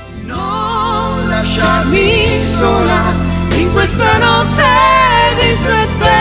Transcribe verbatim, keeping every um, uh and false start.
Non lasciarmi sola in questa notte di settembre.